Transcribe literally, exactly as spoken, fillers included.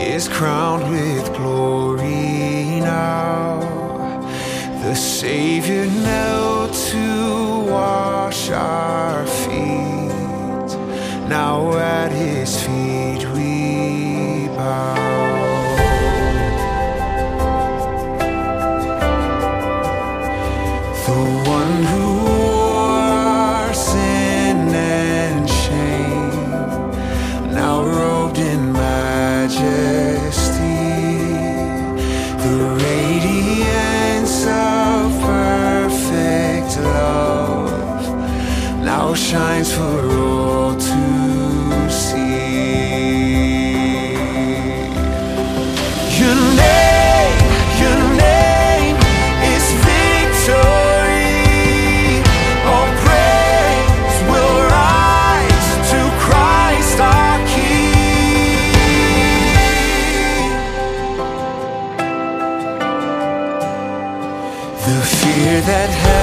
is crowned with glory now. The Savior knelt to wash our feet. Now at his feet we bow. The one who wore sin and shame, now robed in majesty. The radiance of perfect love now shines for all to see. Your name, your name is victory. All praise will rise to Christ our King. The fear that